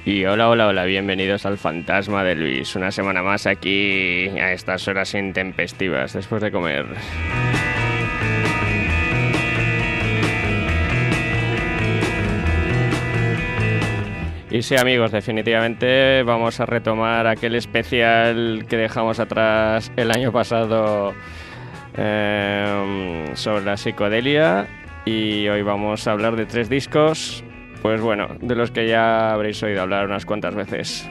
Y hola, hola, hola, bienvenidos al Fantasma de Luis. Una semana más aquí a estas horas intempestivas después de comer. Y sí, amigos, definitivamente vamos a retomar aquel especial que dejamos atrás el año pasado sobre la psicodelia. Y hoy vamos a hablar de 3 discos, pues bueno, de los que ya habréis oído hablar unas cuantas veces.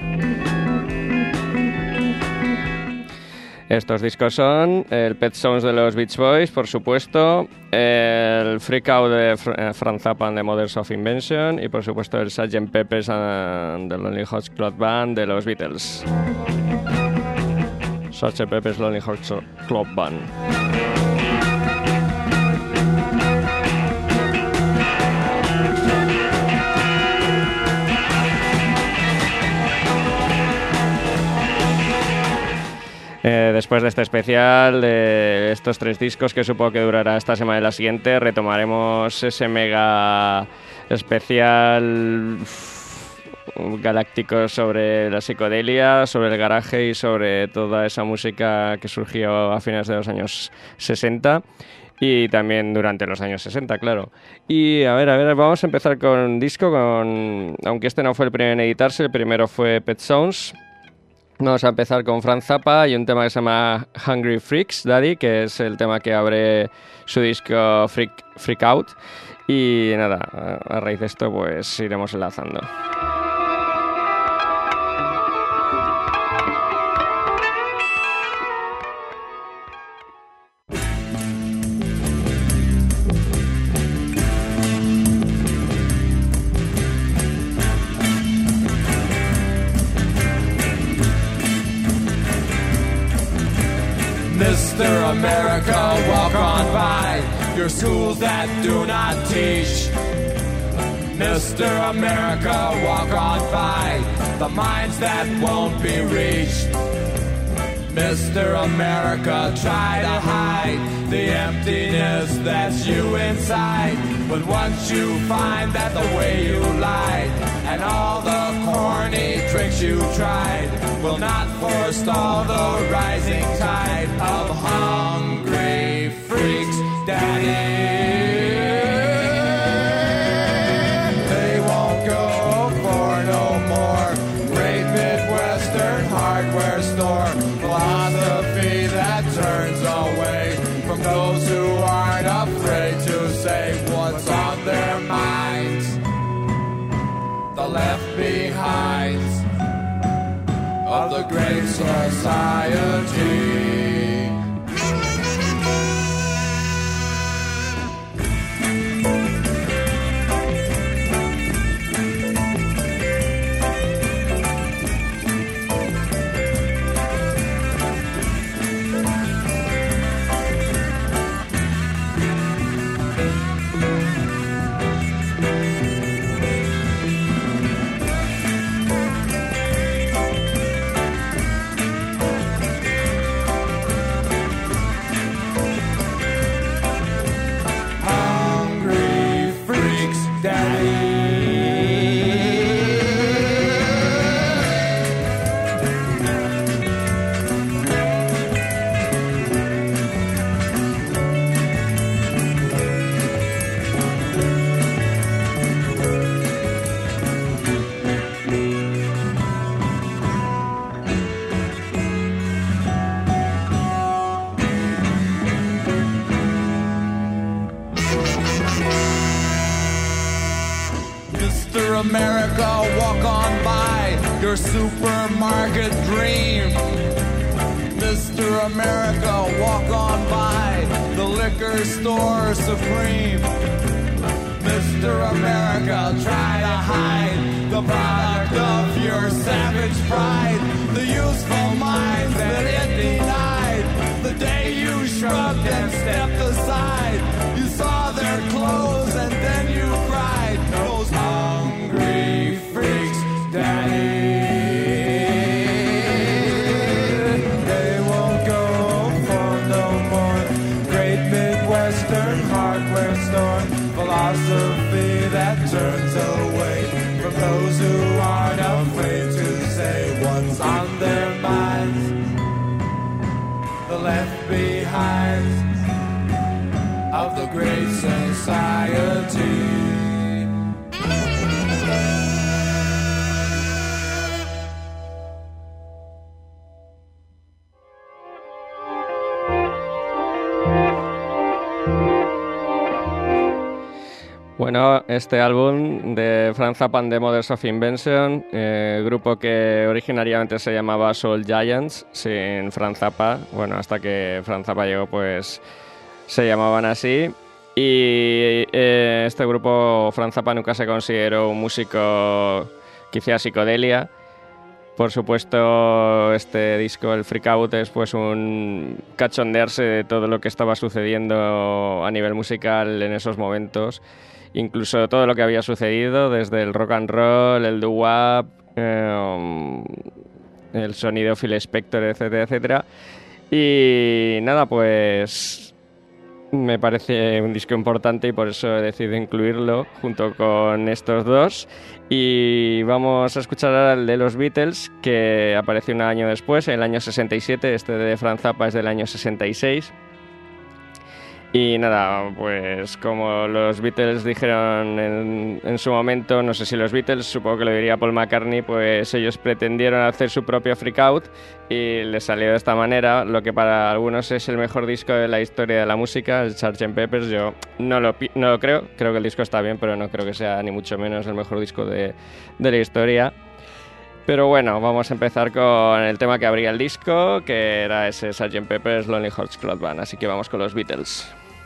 Estos discos son el Pet Sounds de los Beach Boys, por supuesto, el Freak Out de Frank Zappa and the Mothers of Invention y por supuesto el Sgt. Pepper's and the Lonely Hearts Club Band de los Beatles. Sgt. Pepper's Lonely Hearts Club Band. Después de este especial, de estos 3 discos que supongo que durará esta semana y la siguiente, retomaremos ese mega especial galáctico sobre la psicodelia, sobre el garaje y sobre toda esa música que surgió a finales de los años 60 y también durante los años 60, claro. Y a ver, vamos a empezar con un disco, aunque este no fue el primero en editarse, el primero fue Pet Sounds. Vamos a empezar con Frank Zappa y un tema que se llama Hungry Freaks Daddy, que es el tema que abre su disco Freak Out. Y nada, a raíz de esto pues iremos enlazando. Mr. America, walk on by your schools that do not teach. Mr. America, walk on by the minds that won't be reached. Mr. America, try to hide the emptiness that's you inside. But once you find that the way you lied and all the corny tricks you tried will not forestall the rising tide of hungry freaks, Daddy. They won't go for no more great Midwestern hardware store philosophy that turns away from those who aren't afraid to say what's on their minds. The left behinds of the great society. America, walk on by your supermarket dream. Mr. America, walk on by the liquor store supreme. Mr. America, try to hide the product of your savage pride, the useful minds that it denied. The day you shrugged and stepped aside, you saw their clothes and then you cried. Those hungry freaks, Daddy. They won't go for no more great Midwestern hardware store philosophy that turns away from those who aren't society. Bueno, este álbum de Frank Zappa and the Mothers of Invention, grupo que originariamente se llamaba Soul Giants, sin Frank Zappa, bueno, hasta que Frank Zappa llegó pues se llamaban así. Y este grupo, Frank Zappa, nunca se consideró un músico que hiciera psicodelia. Por supuesto, este disco, el Freak Out, es pues un cachondearse de todo lo que estaba sucediendo a nivel musical en esos momentos. Incluso todo lo que había sucedido, desde el rock and roll, el doo-wop, el sonido Phil Spector, etcétera, etcétera. Y nada, pues me parece un disco importante y por eso he decidido incluirlo junto con estos dos. Y vamos a escuchar ahora el de los Beatles, que apareció un año después, en el año 67. Este de Frank Zappa es del año 66. Y nada, pues como los Beatles dijeron en su momento, no sé si los Beatles, supongo que lo diría Paul McCartney, pues ellos pretendieron hacer su propio Freak Out y les salió de esta manera, lo que para algunos es el mejor disco de la historia de la música, el Sgt. Pepper's. Yo no lo creo que el disco está bien, pero no creo que sea ni mucho menos el mejor disco de la historia. Pero bueno, vamos a empezar con el tema que abría el disco, que era ese Sgt. Pepper's Lonely Hearts Club Band, así que vamos con los Beatles.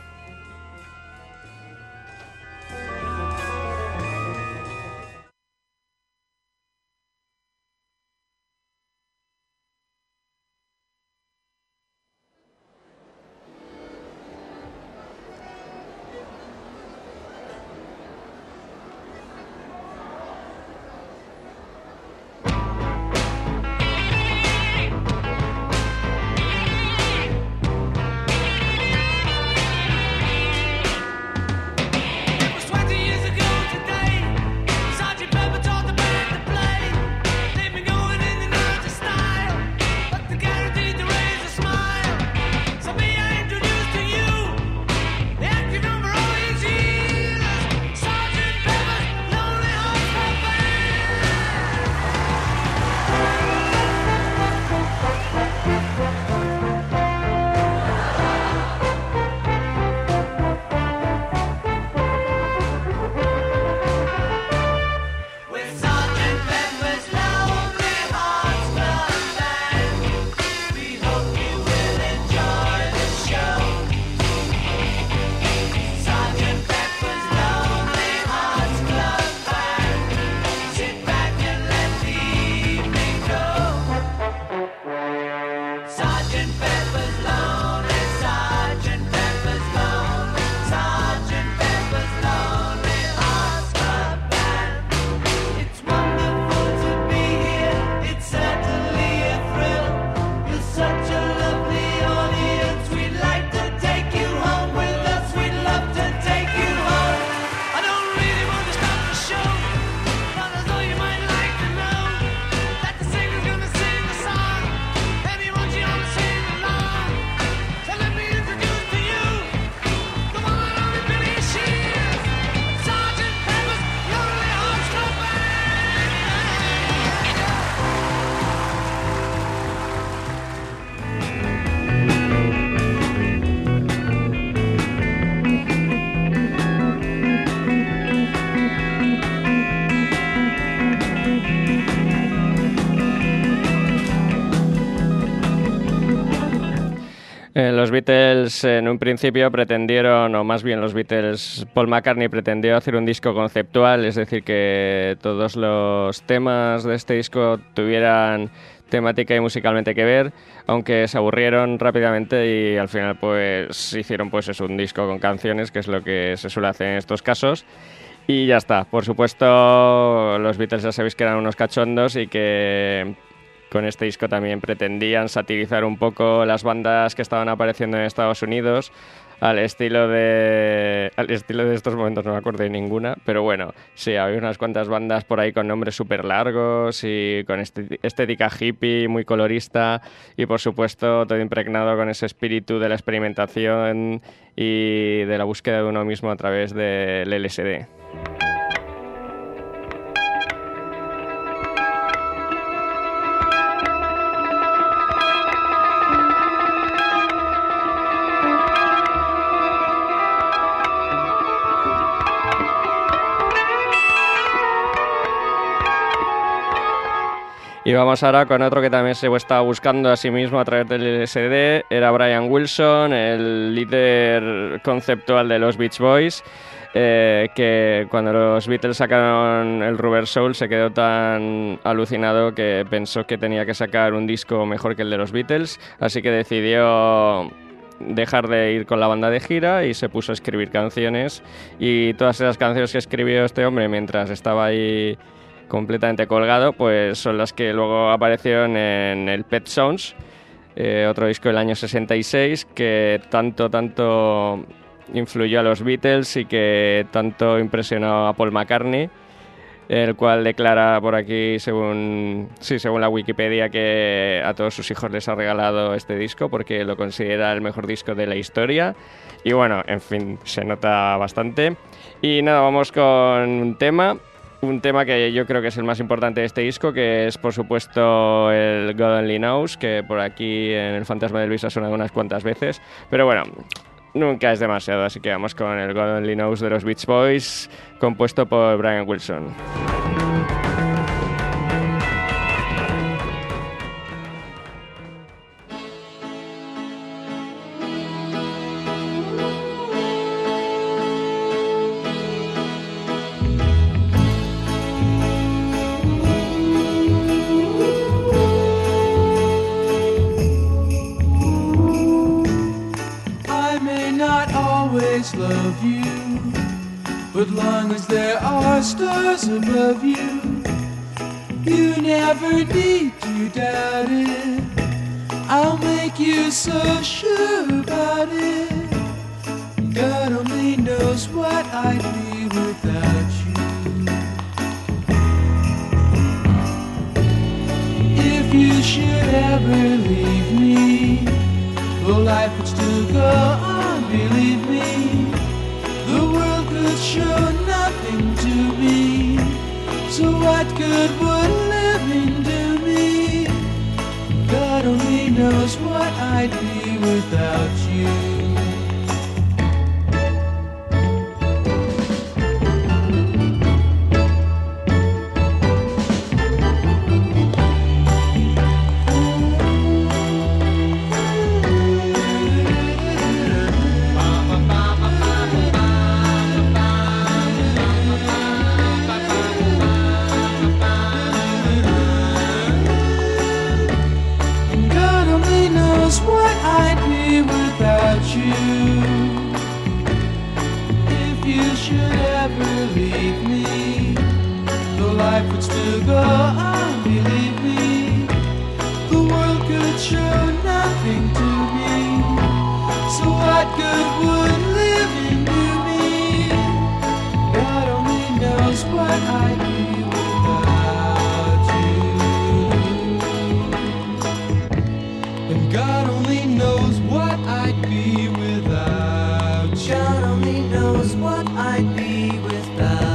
Los Beatles en un principio pretendieron, o más bien los Beatles, Paul McCartney pretendió hacer un disco conceptual, es decir, que todos los temas de este disco tuvieran temática y musicalmente que ver, aunque se aburrieron rápidamente y al final pues hicieron pues eso, un disco con canciones, que es lo que se suele hacer en estos casos. Y ya está. Por supuesto, los Beatles ya sabéis que eran unos cachondos y que con este disco también pretendían satirizar un poco las bandas que estaban apareciendo en Estados Unidos, al estilo de estos momentos, no me acuerdo de ninguna, pero bueno, sí, había unas cuantas bandas por ahí con nombres súper largos y con estética hippie, muy colorista y por supuesto todo impregnado con ese espíritu de la experimentación y de la búsqueda de uno mismo a través del LSD. Y vamos ahora con otro que también se estaba buscando a sí mismo a través del LSD. Era Brian Wilson, el líder conceptual de los Beach Boys, que cuando los Beatles sacaron el Rubber Soul se quedó tan alucinado que pensó que tenía que sacar un disco mejor que el de los Beatles, así que decidió dejar de ir con la banda de gira y se puso a escribir canciones, y todas esas canciones que escribió este hombre mientras estaba ahí completamente colgado, pues son las que luego aparecieron en el Pet Sounds, otro disco del año 66 que tanto influyó a los Beatles y que tanto impresionó a Paul McCartney, el cual declara por aquí, según la Wikipedia, que a todos sus hijos les ha regalado este disco porque lo considera el mejor disco de la historia. Y bueno, en fin, se nota bastante. Y nada, vamos con un tema que yo creo que es el más importante de este disco, que es por supuesto el God Only Knows, que por aquí en el Fantasma de Luis ha sonado unas cuantas veces, pero bueno, nunca es demasiado, así que vamos con el God Only Knows de los Beach Boys, compuesto por Brian Wilson. Love you, but long as there are stars above you, you never need to doubt it. I'll make you so sure about it. God only knows what I'd be without you. If you should ever leave me, well, life would still go on, believe me. The world could show nothing to me, so what good would living do me? God only knows what I'd be without you. Life would still go on, believe me. The world could show nothing to me, so what good would living do me? God only knows what I'd be without you. And God only knows what I'd be without you. God only knows what I'd be without.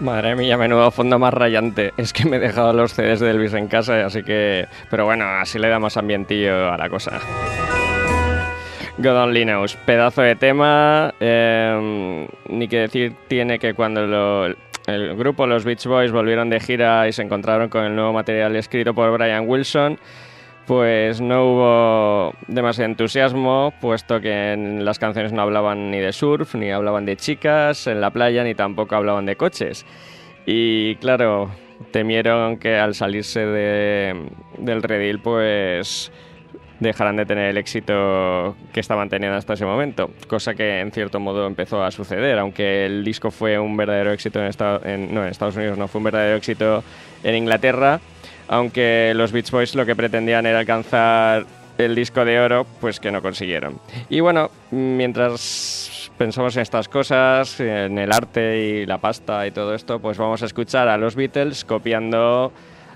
Madre mía, menudo fondo más rayante. Es que me he dejado los CDs de Elvis en casa, así que... Pero bueno, así le da más ambientillo a la cosa. God Only Knows, pedazo de tema. Ni que decir tiene que cuando el grupo, los Beach Boys, volvieron de gira y se encontraron con el nuevo material escrito por Brian Wilson, pues no hubo demasiado entusiasmo, puesto que en las canciones no hablaban ni de surf, ni hablaban de chicas en la playa, ni tampoco hablaban de coches. Y claro, temieron que al salirse del redil, pues dejarán de tener el éxito que estaban teniendo hasta ese momento, cosa que en cierto modo empezó a suceder, aunque el disco fue un verdadero éxito en Estados Unidos, no fue un verdadero éxito en Inglaterra. Aunque los Beach Boys lo que pretendían era alcanzar el disco de oro, pues que no consiguieron. Y bueno, mientras pensamos en estas cosas, en el arte y la pasta y todo esto, pues vamos a escuchar a los Beatles copiando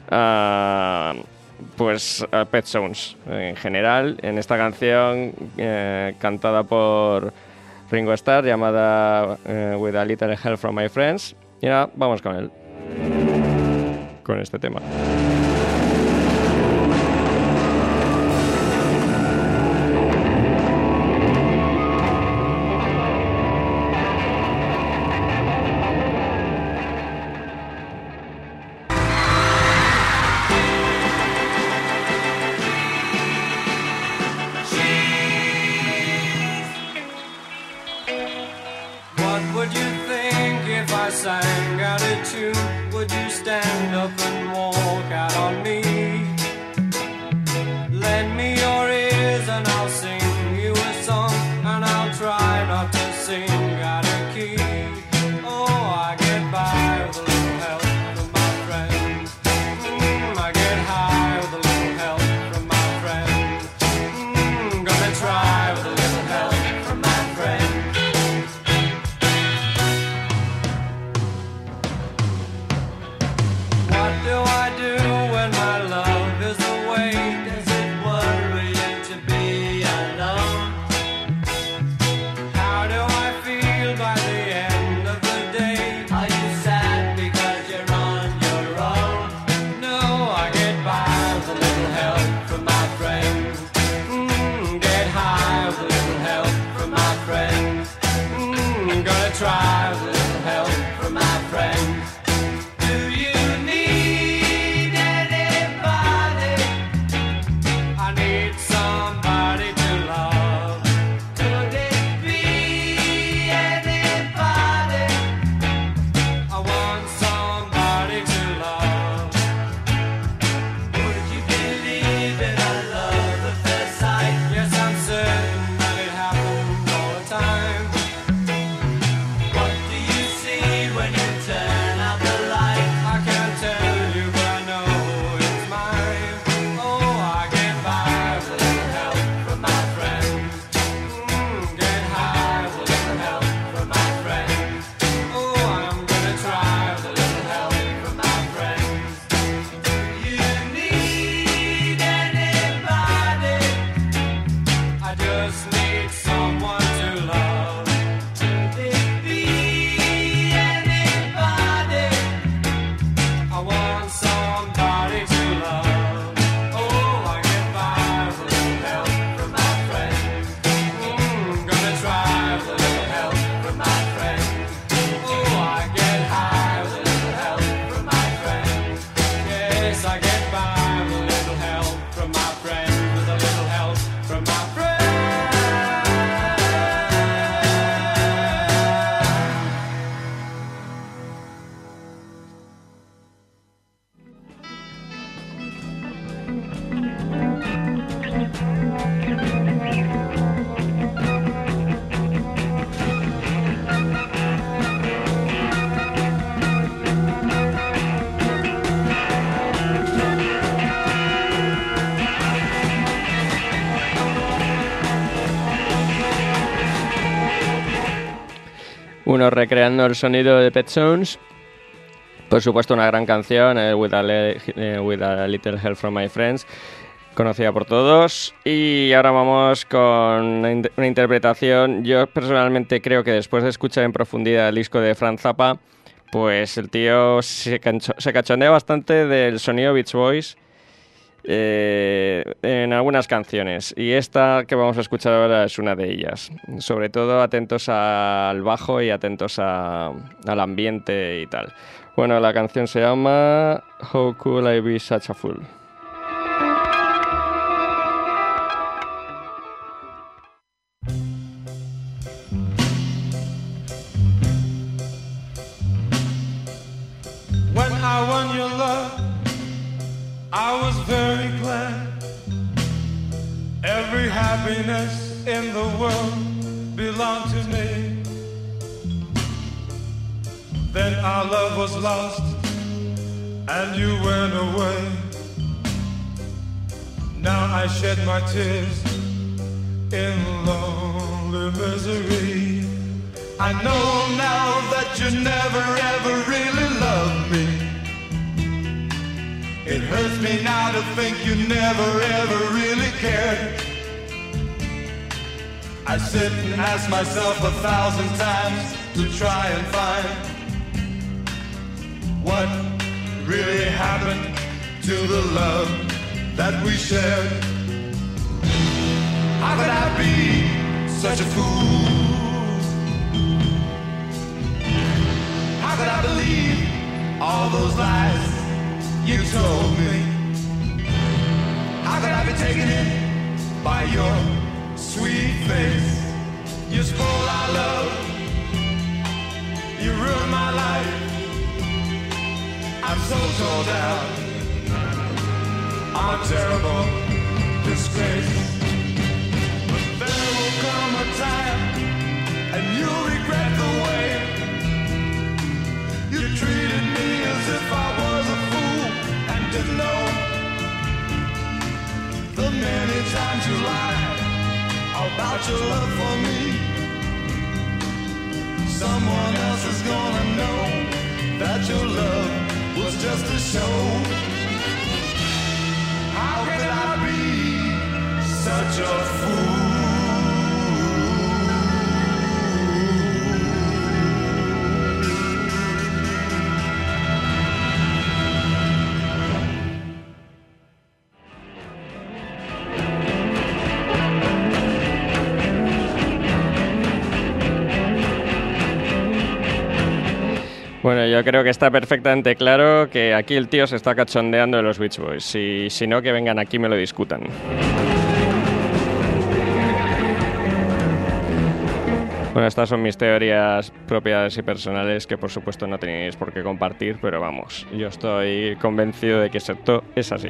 pues a Pet Sounds en general, en esta canción cantada por Ringo Starr llamada With a Little Help from My Friends. Y ahora vamos con este tema. Sang out a tune, would you stand up and walk out on me? Lend me your ears and I'll sing you a song, and I'll try not to sing out of key. Oh, I get by with a little help from my friends. I get high with a little help from my friends. Gonna try with a little help from my friends. What do I do when my love is away? Does it worry you to be alone? How do I feel by the end of the day? Are you sad because you're on your own? No, I get by with a little help from my friends. Get high with a little help from my friends. Gonna try with a little help from my friends. Uno recreando el sonido de Pet Sounds. Por supuesto, una gran canción, With a Little Help from My Friends, conocida por todos. Y ahora vamos con una interpretación. Yo personalmente creo que después de escuchar en profundidad el disco de Frank Zappa, pues el tío se cachondea bastante del sonido Beach Boys en algunas canciones, y esta que vamos a escuchar ahora es una de ellas. Sobre todo atentos al bajo y atentos al ambiente y tal. Bueno, la canción se llama How Could I Be Such a Fool. When I won your love, I was very glad. Every happiness in the world belonged to me. Then our love was lost and you went away. Now I shed my tears in lonely misery. I know now that you never ever really loved me. It hurts me now to think you never ever really cared. I sit and ask myself 1,000 times to try and find what really happened to the love that we shared. How could I be such a fool? How could I believe all those lies you told me? How could I be taken in by your sweet face? You spoiled our love, you ruined my life. I'm so torn down, I'm a terrible disgrace. But there will come a time, and you'll regret the way you treated me as if I was a fool and didn't know the many times you lied about your love for me. Someone else is gonna know that your love was just a show. How could I be such a fool? Bueno, yo creo que está perfectamente claro que aquí el tío se está cachondeando de los Beach Boys. Y si no, que vengan aquí y me lo discutan. Bueno, estas son mis teorías propias y personales que por supuesto no tenéis por qué compartir, pero vamos, yo estoy convencido de que esto es así.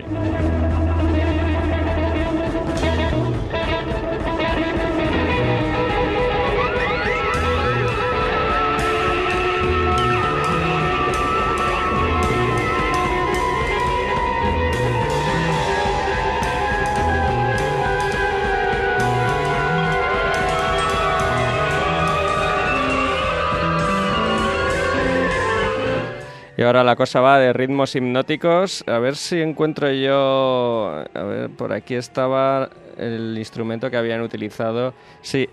Y ahora la cosa va de ritmos hipnóticos. A ver si encuentro yo... A ver, por aquí estaba el instrumento que habían utilizado. Sí,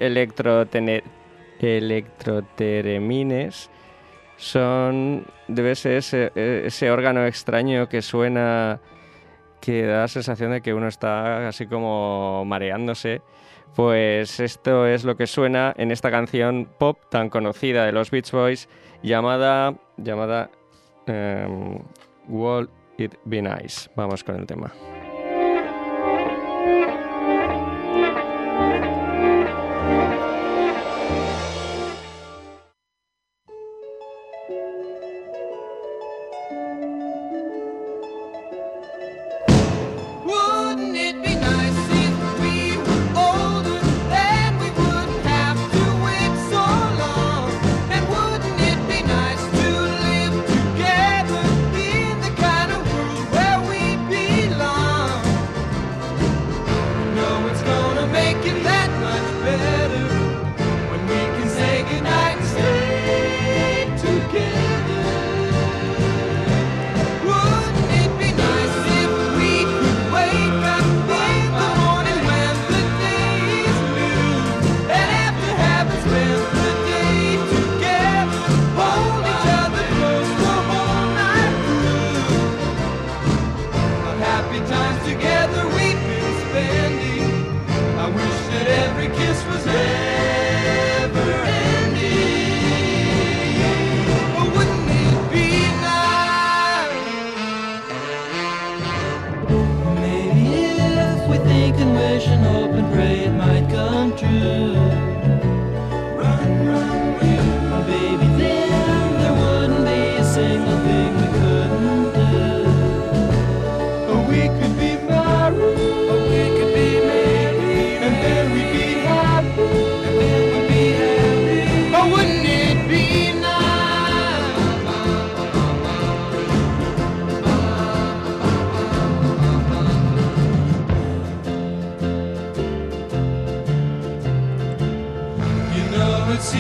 electroteremines. Debe ser ese órgano extraño que suena, que da la sensación de que uno está así como mareándose. Pues esto es lo que suena en esta canción pop tan conocida de los Beach Boys llamada Won't It Be Nice. Vamos con el tema. Belong.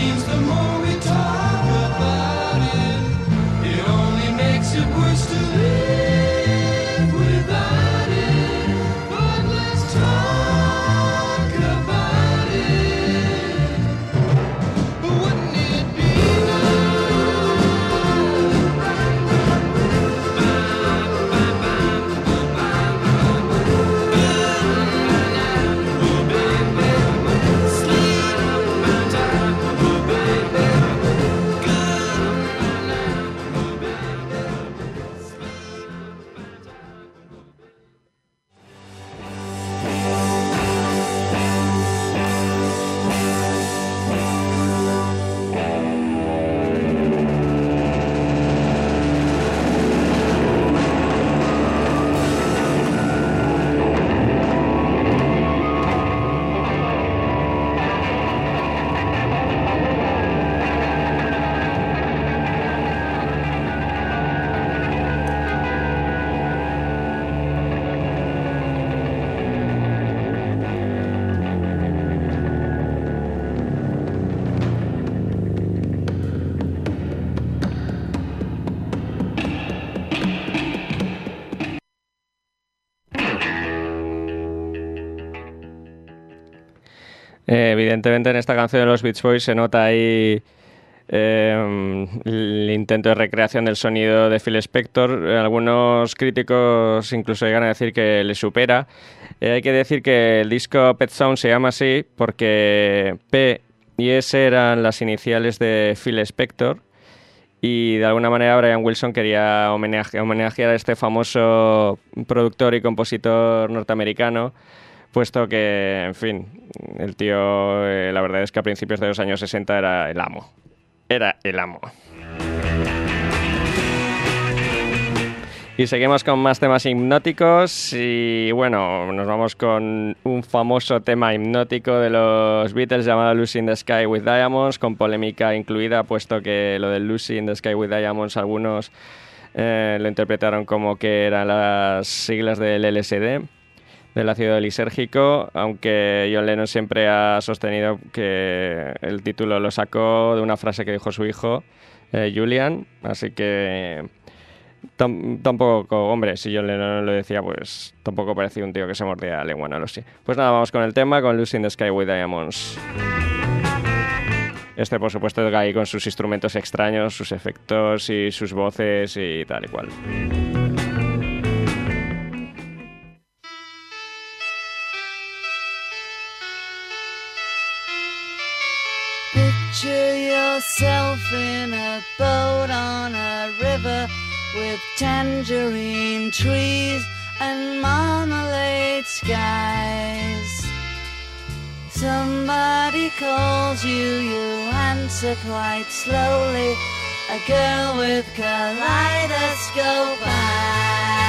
seems the more we talk about it, it only makes it worse to live without it. But let's talk about it. Wouldn't it be Evidentemente en esta canción de los Beach Boys se nota ahí el intento de recreación del sonido de Phil Spector. Algunos críticos incluso llegan a decir que le supera. Hay que decir que el disco Pet Sounds se llama así porque P y S eran las iniciales de Phil Spector y de alguna manera Brian Wilson quería homenajear a este famoso productor y compositor norteamericano, puesto que, en fin, el tío, la verdad es que a principios de los años 60 era el amo. Era el amo. Y seguimos con más temas hipnóticos y, bueno, nos vamos con un famoso tema hipnótico de los Beatles llamado Lucy in the Sky with Diamonds, con polémica incluida, puesto que lo del Lucy in the Sky with Diamonds algunos lo interpretaron como que eran las siglas del LSD, del ácido lisérgico, aunque John Lennon siempre ha sostenido que el título lo sacó de una frase que dijo su hijo, Julian, así que tampoco, hombre, si John Lennon lo decía, pues tampoco parecía un tío que se mordía la lengua, no lo sé. Pues nada, vamos con el tema, con Lucy in the Sky with Diamonds. Este, por supuesto, ahí con sus instrumentos extraños, sus efectos y sus voces y tal y cual. Picture yourself in a boat on a river with tangerine trees and marmalade skies. Somebody calls you, you answer quite slowly. A girl with kaleidoscope eyes.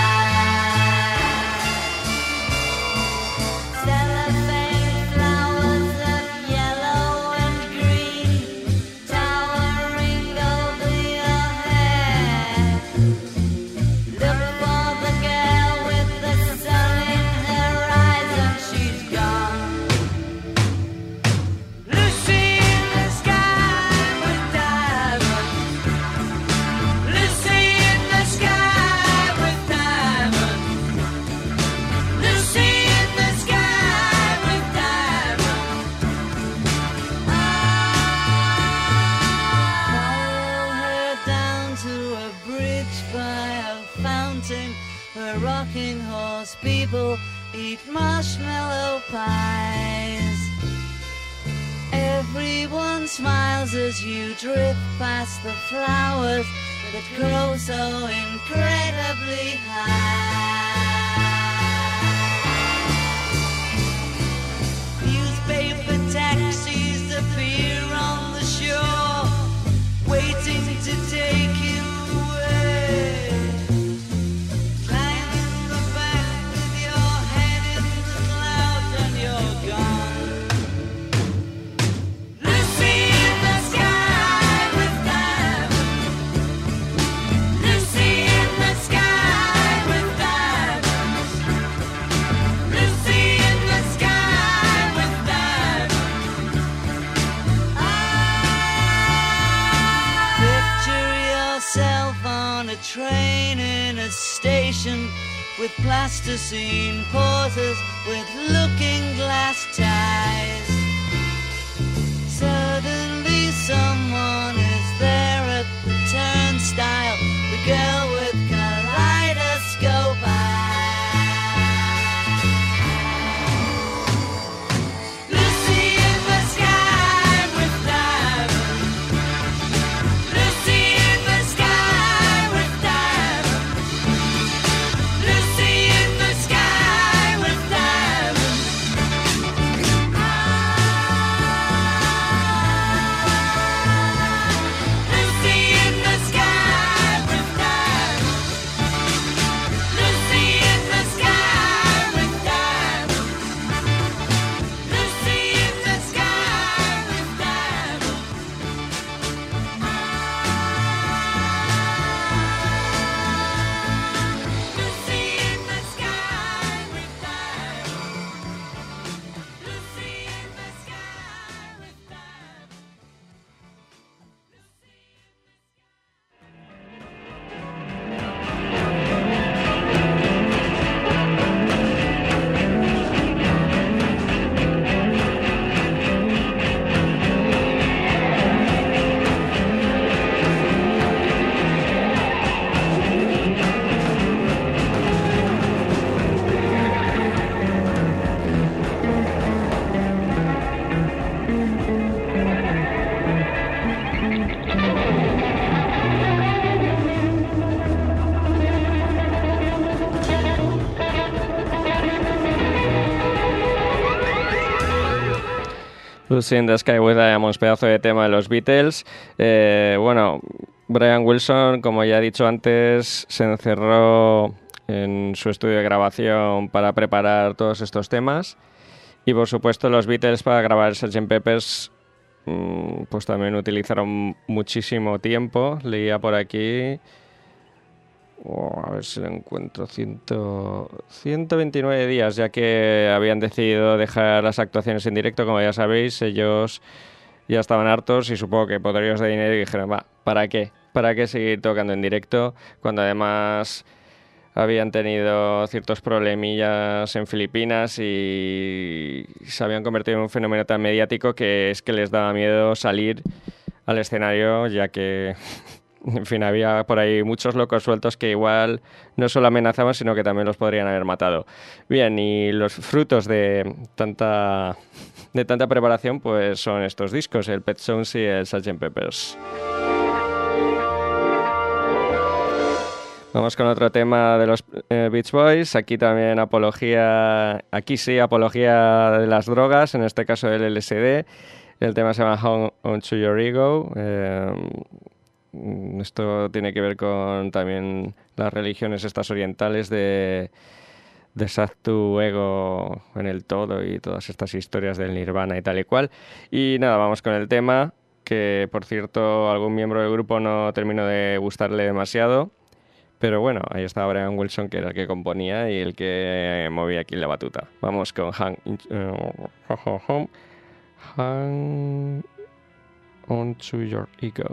People eat marshmallow pies. Everyone smiles as you drift past the flowers that grow so incredibly high. Newspaper taxis appear on the shore, waiting to take you away. Lucy in the sky with diamonds. train in a station with plasticine pauses with looking glass ties. Suddenly someone is there at the turnstile, the girl with kaleidoscope eyes. Lucy in the sky with diamonds. Lucy in the sky with diamonds. Lucy in the sky with diamonds. Lucy in the sky with diamonds. Lucy in the sky with diamonds. Lucy in the sky with diamonds. Lucy in the sky with diamonds. Lucy in the sky with diamonds. Lucy in the Sky with Diamonds, pedazo de tema de los Beatles. Bueno, Brian Wilson, como ya he dicho antes, se encerró en su estudio de grabación para preparar todos estos temas. Y por supuesto los Beatles para grabar Sgt. Pepper's pues también utilizaron muchísimo tiempo. Leía por aquí... a ver si lo encuentro, 129 días, ya que habían decidido dejar las actuaciones en directo. Como ya sabéis, ellos ya estaban hartos y supongo que poderíos de dinero y dijeron, va, ¿para qué? ¿Para qué seguir tocando en directo? Cuando además habían tenido ciertos problemillas en Filipinas y se habían convertido en un fenómeno tan mediático que es que les daba miedo salir al escenario, ya que... En fin, había por ahí muchos locos sueltos que igual no solo amenazaban, sino que también los podrían haber matado. Bien, y los frutos de tanta preparación pues son estos discos, el Pet Sounds y el Sgt. Pepper's. Vamos con otro tema de los Beach Boys. Aquí también apología de las drogas, en este caso del LSD. El tema se llama Home on to Your Ego. Esto tiene que ver con también las religiones estas orientales de deshaz tu ego en el todo y todas estas historias del nirvana y tal y cual. Y nada, vamos con el tema, que por cierto algún miembro del grupo no terminó de gustarle demasiado, pero bueno, ahí estaba Brian Wilson, que era el que componía y el que movía aquí la batuta. Vamos con Hang on to Your Ego.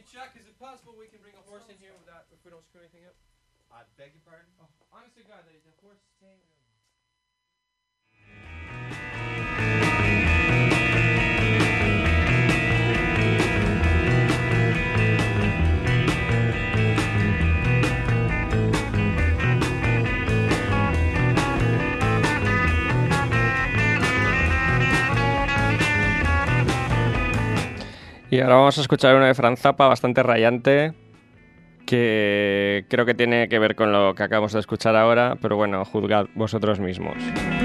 Chuck, is it possible we can bring a horse in here without, if we don't screw anything up? I beg your pardon? Oh, honest to God, the horse staying. Y ahora vamos a escuchar una de Frank Zappa bastante rayante, que creo que tiene que ver con lo que acabamos de escuchar ahora, pero bueno, juzgad vosotros mismos.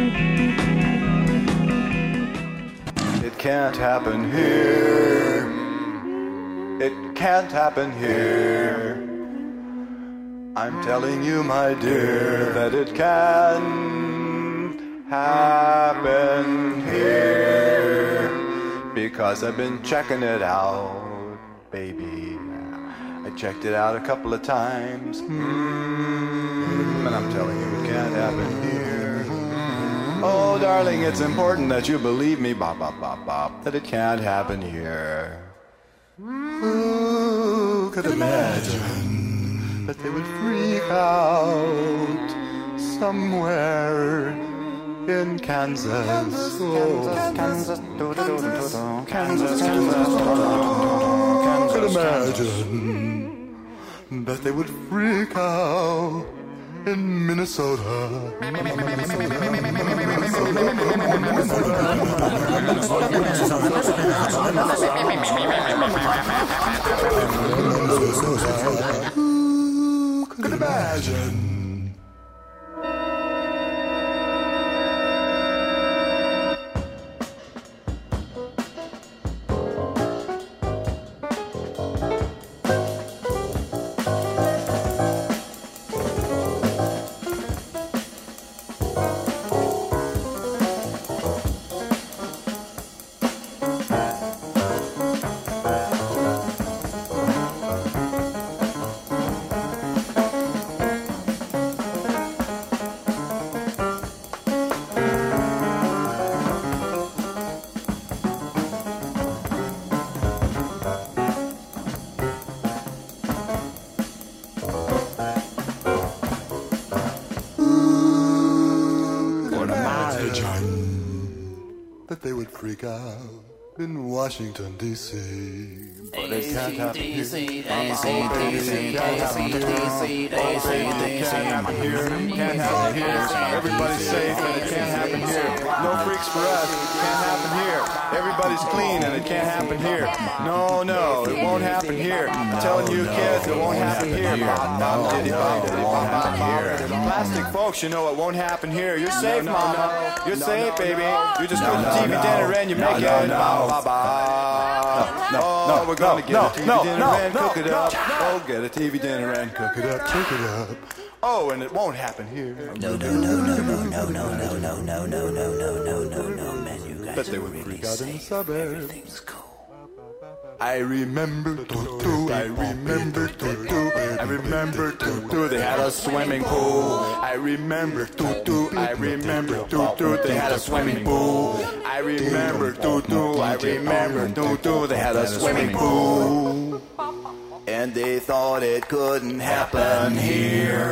It can't happen here. It can't happen here. I'm telling you, my dear, that it can't happen here. Because I've been checking it out, baby. I checked it out a couple of times. And I'm telling you, it can't happen here. Oh, darling, it's important that you believe me, bop, bop, bop, bop, that it can't happen here. Who could imagine that they would freak out somewhere in Kansas? Kansas. Kansas. Could imagine that they would freak out in Minnesota. Who could imagine? That they would freak out in Washington, D.C. But it can't happen here. Can't happen here. Can't happen here. Everybody's safe and it can't happen here. No freaks for us. Can't happen here. Everybody's clean and it can't happen here. No, it won't happen here. I'm telling you kids, it won't happen here. Plastic folks, you know it won't happen here. You're safe, mama. You're safe, baby. You just cook the TV dinner and you make it. Oh, we're gonna get a TV dinner and cook it up. Oh, get a TV dinner and cook it up, cook it up. Oh, and it won't happen here. No, man, you guys but they would freak out in the suburbs. Everything's cool. I remember Tutu, I remember Tutu, I remember Tutu, they had a swimming pool. I remember Tutu, I remember Tutu, they had a swimming pool. I remember Tutu, I remember Tutu, they had a swimming pool. And they thought it couldn't happen here.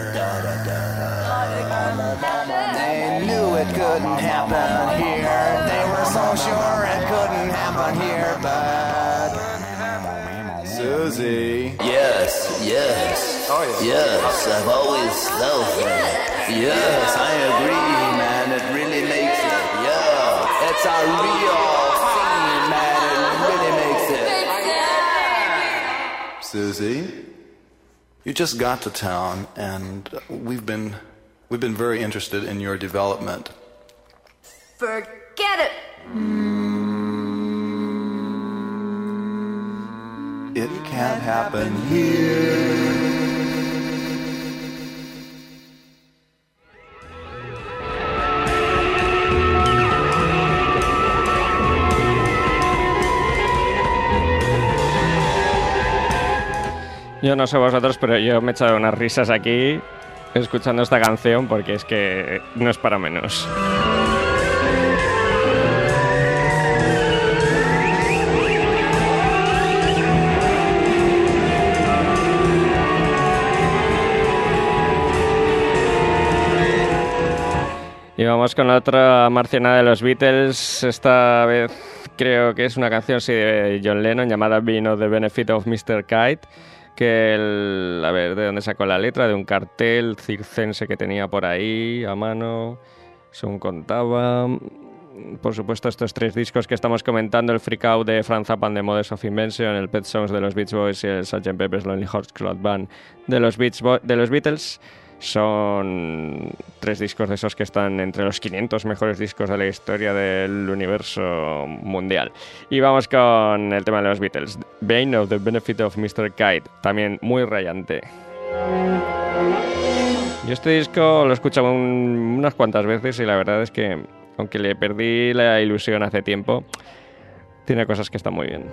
They knew it couldn't happen here. They were so sure it couldn't happen here, but Susie. Yes. Oh, yeah. Yes, I've always felt that. Yes, I agree, man. It really makes it. Yeah, it's a real thing, man. It really makes it. Susie, you just got to town, and we've been very interested in your development. Forget it. It can't happen here. Yo no sé vosotros, pero yo me he echado unas risas aquí escuchando esta canción porque es que no es para menos. Y vamos con otra marciana de los Beatles. Esta vez creo que es una canción de John Lennon llamada Being of the Benefit of Mr. Kite, que a ver, ¿de dónde sacó la letra? De un cartel circense que tenía por ahí a mano, según contaba. Por supuesto, estos 3 discos que estamos comentando, el Freak Out de Frank Zappa and the Mothers of Invention, el Pet Sounds de los Beach Boys y el Sgt. Pepper's Lonely Hearts Club Band de los Beatles, son 3 discos de esos que están entre los 500 mejores discos de la historia del universo mundial. Y vamos con el tema de los Beatles, Bane of the Benefit of Mr. Kite, también muy rayante. Yo este disco lo he escuchado unas cuantas veces y la verdad es que, aunque le perdí la ilusión hace tiempo, tiene cosas que están muy bien.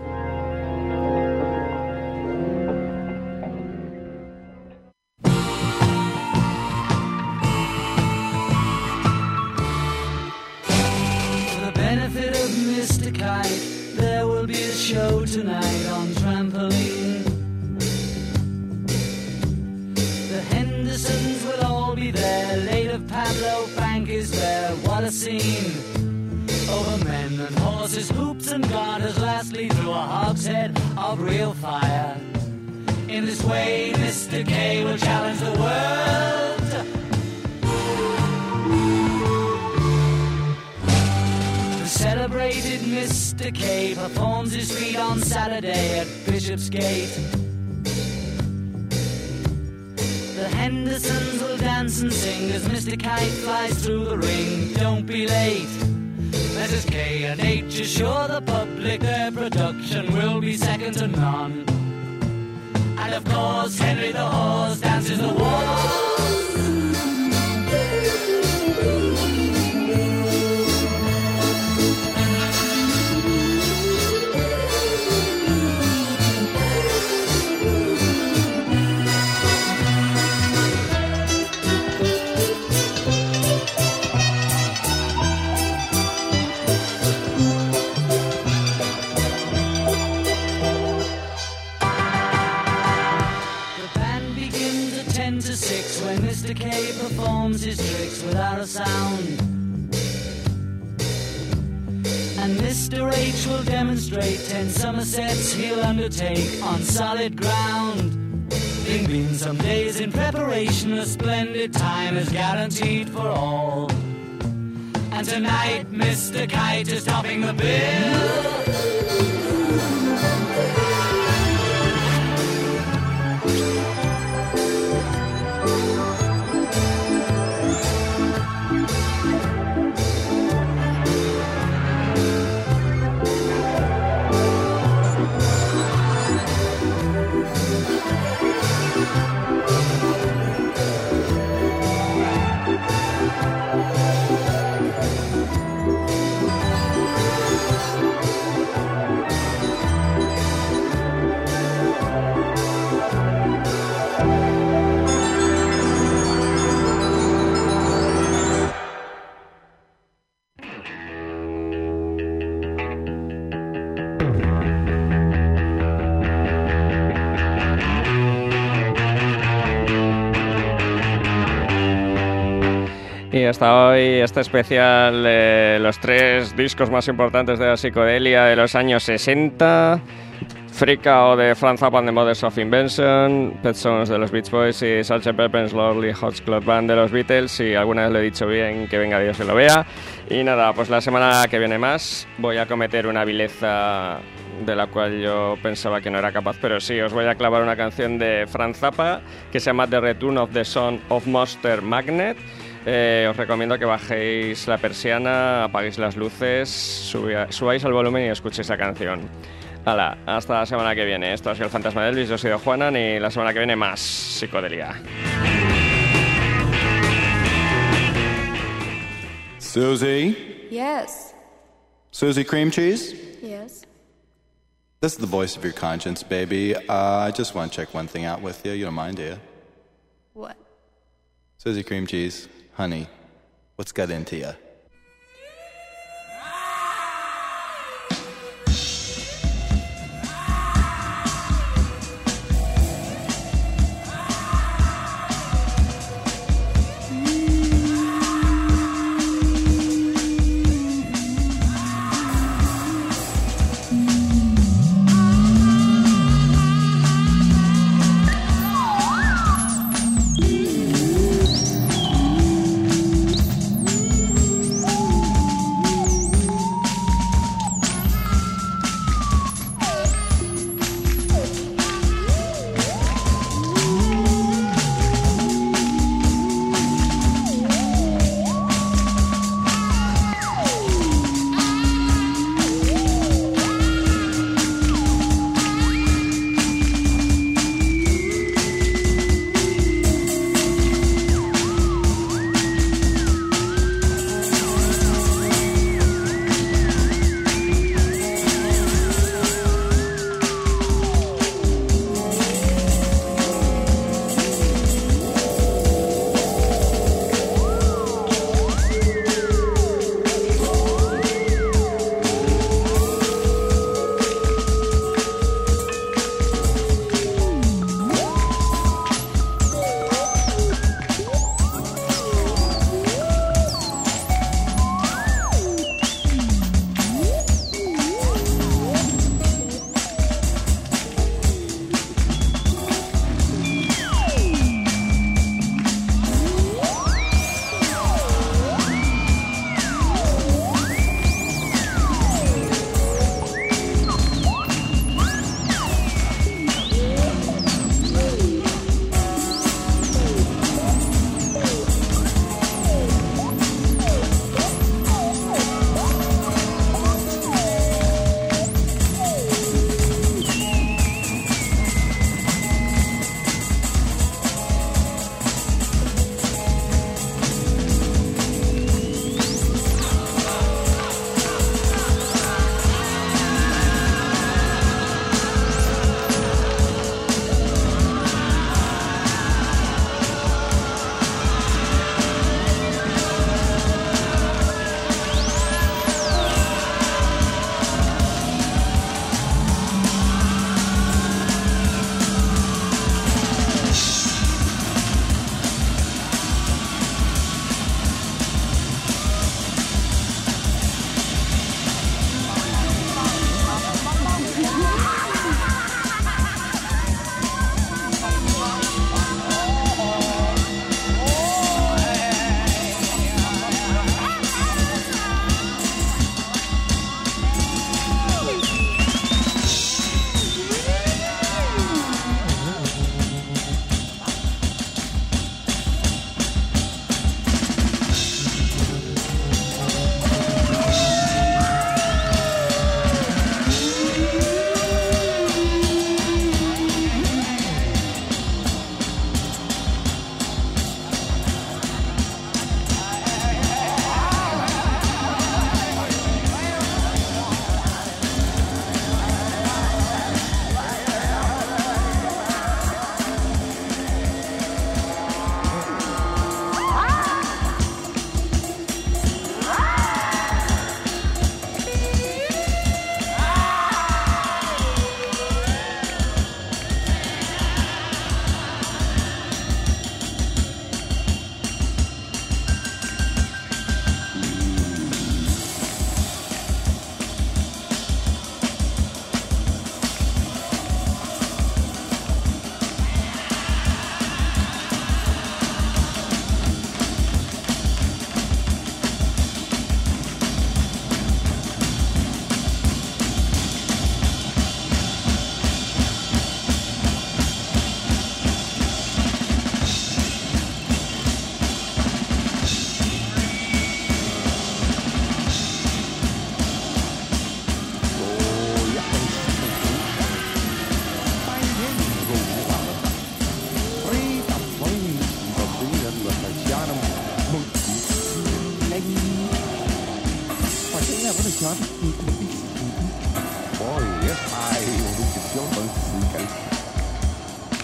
There will be a show tonight on trampoline. The Hendersons will all be there. Late of Pablo Frank is there. What a scene! Over men and horses, hoops and garters. Lastly, through a hogshead of real fire. In this way, Mr. K will challenge the world. Celebrated Mr. K performs his feat on Saturday at Bishopsgate. The Hendersons will dance and sing as Mr. Kite flies through the ring. Don't be late. Mrs. K and H assure the public their production will be second to none. And of course Henry the Horse dances the waltz. Mr. K performs his tricks without a sound. And Mr. H will demonstrate 10 somersets he'll undertake on solid ground. Being been some days in preparation, a splendid time is guaranteed for all. And tonight Mr. Kite is topping the bill. Y hasta hoy este especial de los 3 discos más importantes de la psicodelia de los años 60. Freak Out de Frank Zappa and the Mothers of Invention, Pet Sounds de los Beach Boys y Sgt. Pepper's Lonely Hearts Club Band de los Beatles. Si alguna vez lo he dicho bien, que venga Dios y lo vea. Y nada, pues la semana que viene más voy a cometer una vileza de la cual yo pensaba que no era capaz, pero sí, os voy a clavar una canción de Frank Zappa que se llama The Return of the Son of Monster Magnet. Os recomiendo que bajéis la persiana, apaguéis las luces, subáis el volumen y escuchéis la canción. Hala, hasta la semana que viene. Esto ha sido El Fantasma de Elvis, yo soy Juanan y la semana que viene más psicodelia. Susie? Yes. Susie Cream Cheese? Yes. This is the voice of your conscience, baby. I just want to check one thing out with you. You don't mind, do you? What? Susie Cream Cheese, honey, what's got into you?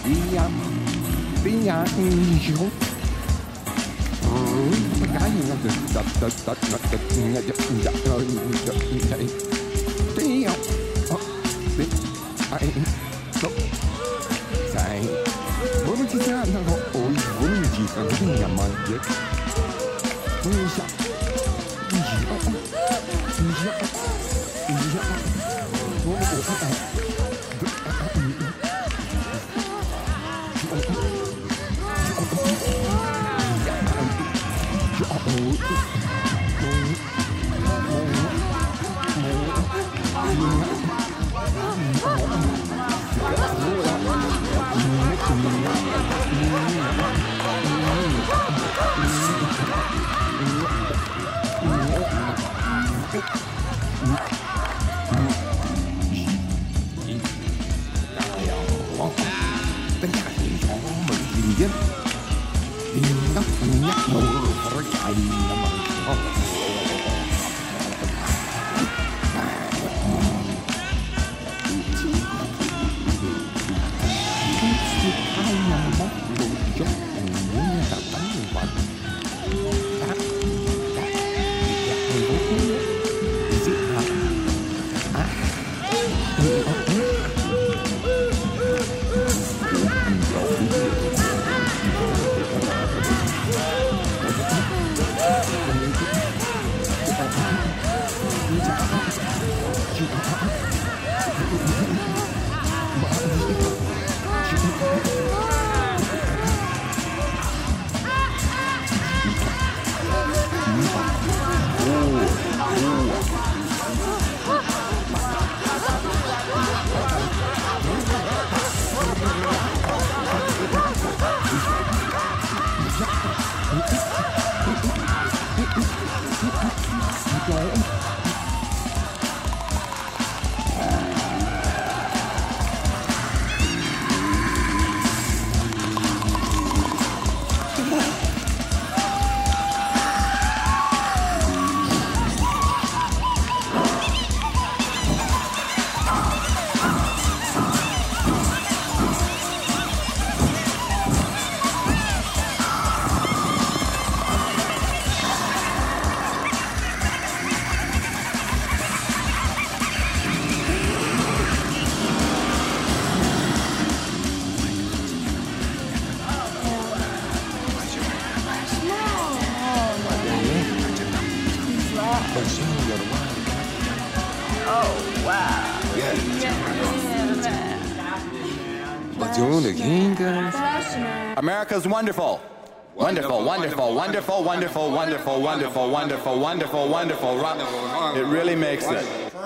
America's wonderful. Wonderful, wonderful, wonderful, wonderful, wonderful, wonderful, wonderful, wonderful, wonderful. It really makes it.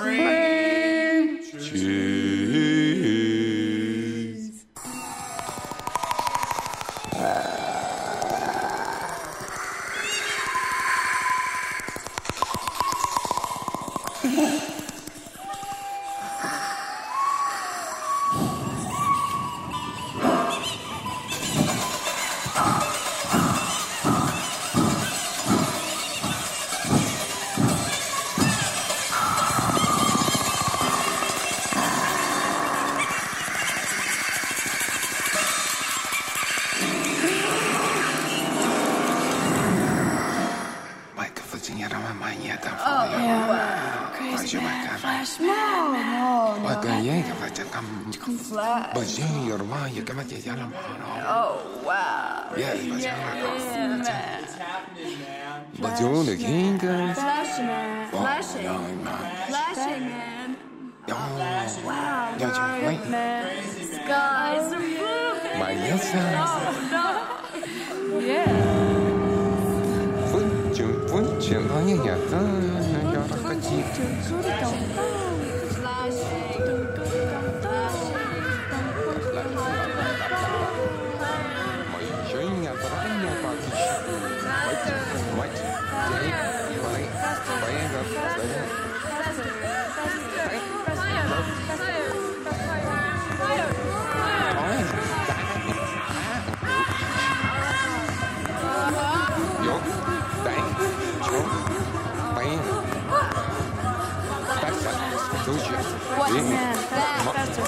Cheese. Oh, wow. Yeah, man. What's happening, man? Flashing, man. Flashing. Flashing, man. Wow, Ryan, man. Skies are moving. Oh, no. Yeah.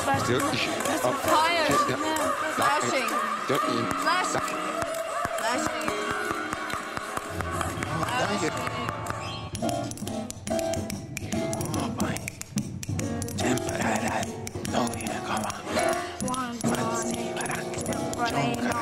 That's fire. Flashing. Flashing. Flashing.